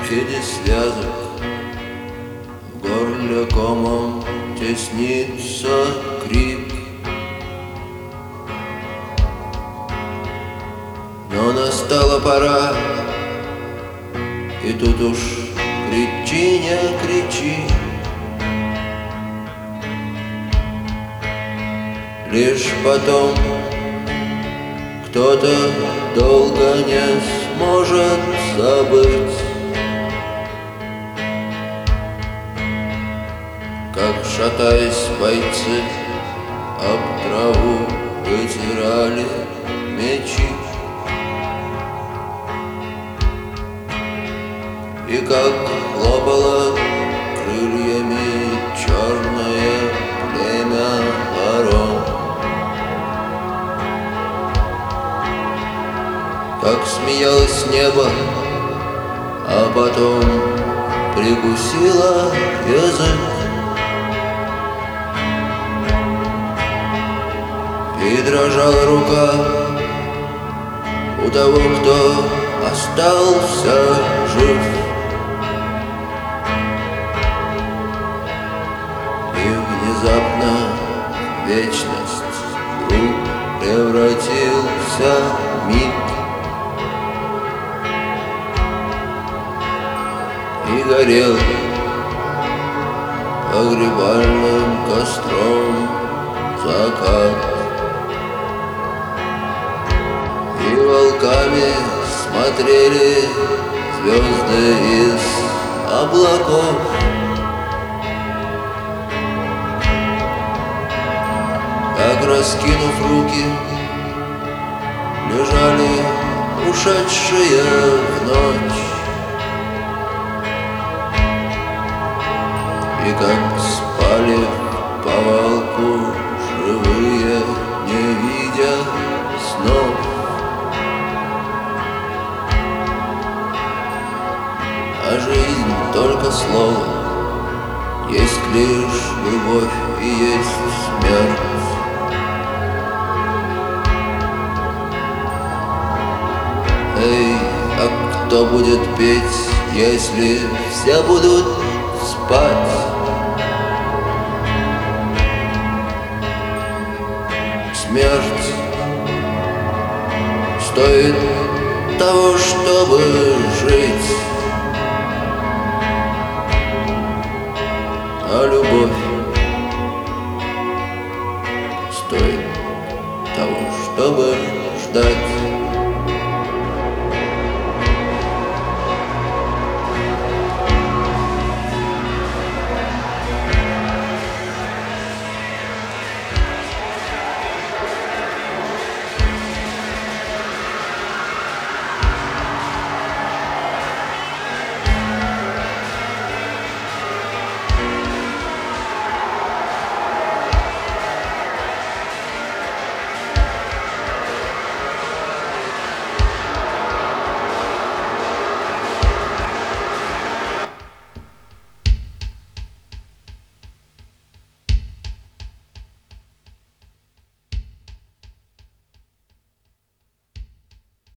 прикиде связок, в горле комом теснится крик. Но настала пора, и тут уж кричи, не кричи. Лишь потом кто-то долго не сможет забыть, как, шатаясь, бойцы об траву вытирали мечи, и как хлопало крыльями черное племя ворон, как смеялось небо, а потом прикусило язык, и дрожала рука у того, кто остался жив. И внезапно вечность вдруг превратился в миг, и горел погребальным костром закат, и волками смотрели звезды из облаков. Как, раскинув руки, лежали ушедшие в ночь, и как спали в повалку живые, не видя снов. А жизнь только слово, есть лишь любовь и есть смерть. Эй, а кто будет петь, если все будут спать? Смерть стоит того, чтобы жить, а любовь стоит того, чтобы ждать.